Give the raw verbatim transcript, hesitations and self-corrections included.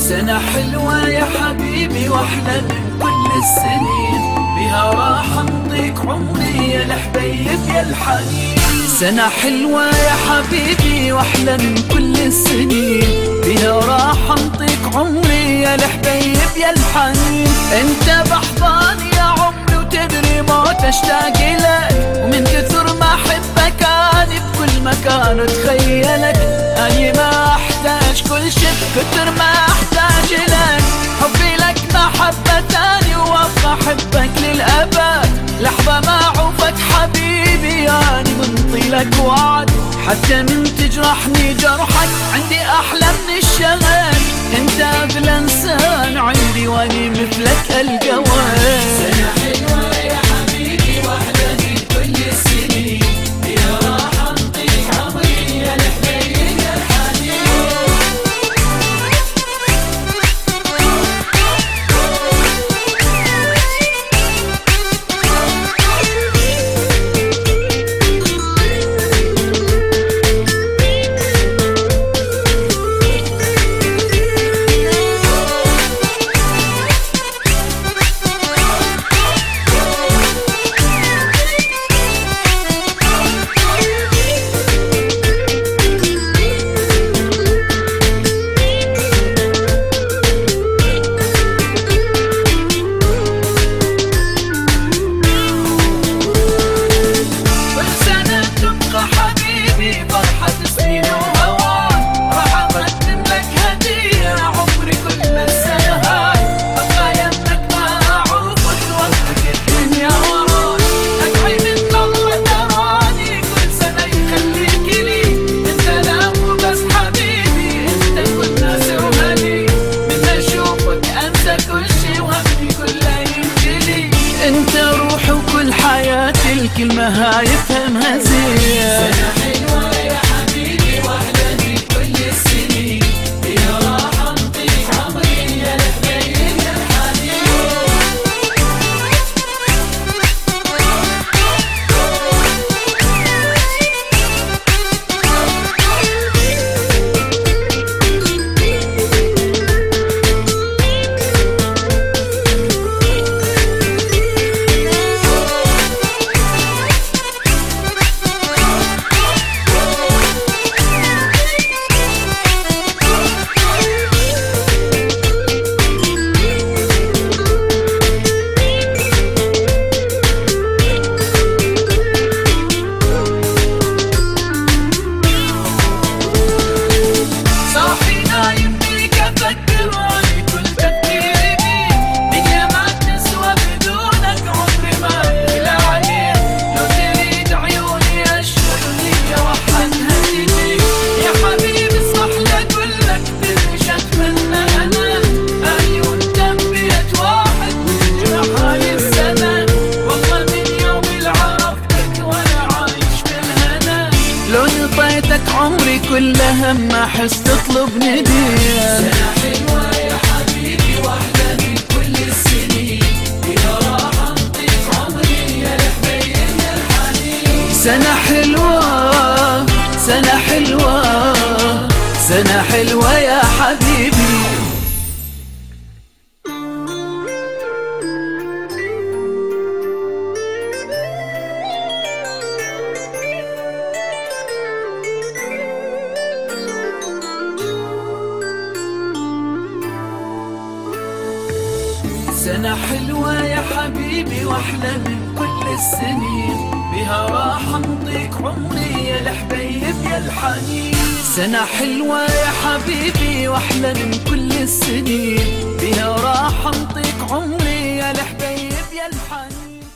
سنة حلوة يا حبيبي واحلى من كل السنين، بها راح انطيك عمري يا الحبيب يا الحنين. سنة حلوة يا حبيبي واحلى من كل السنين، بها راح انطيك عمري يا الحبيب يا الحنين. انت بحضاني يا عمري وتدري موت اشتاق لك، ومن كثر ما احبك اني بكل مكان اتخيلك. اني ما احتاج كل شي كثر ما احتاج لك، حبي لك محبة تاني وابقى احبك للابد. لحظة ما اعوفك حبيبي اني منطي لك وعد، حتى من تجرحني جرحك عندي احلى من الشغل. انت اغلى انسان عندي واني مثلك القوي. سنة حلوة يا حبيبي واحلى من كل السنين، بها راح انطيك عمري يا الحبيب يا الحنين. الكلمة هاي افهمها زين. سنة حلوة يا حبيبي واحلى من كل السنين، بها راح انطيك عمري يا الحبيب يا الحنين. عمري كلها ما احس تطلب ندية. سنة حلوة يا حبيبي واحدة من كل السنين، بها راح انطيك عمري يا الحبيب يا الحنين. سنة حلوة سنة حلوة سنة حلوة يا حبيبي. سنة حلوة يا حبيبي واحلى من كل السنين، بها راح انطيك عمري يا الحبيب يا الحنين. سنة حلوة يا حبيبي واحلى من كل السنين، بها راح انطيك عمري يا الحبيب يا الحنين.